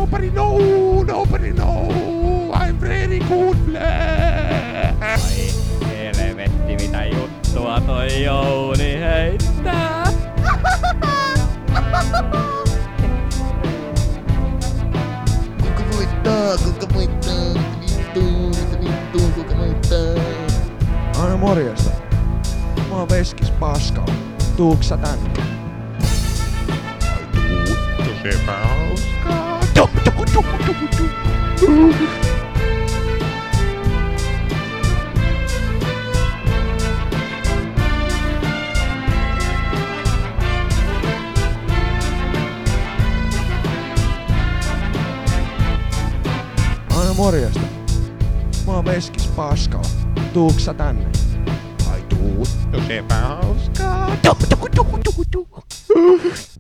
Nobody know. I'm very good flash. Ai helvetti, mitä juttua toi Jouni heittää. Kuka voittaa? Kuka voittaa? Aina morjesta. Mä oon Veskis Paskalla. Tuuks sä tänne? Sepä hauskaa. Aina morjesta. Mä oon Veskis Paskalla. Tuuks sä tänne? Ai tuut, no sepä hauskaa.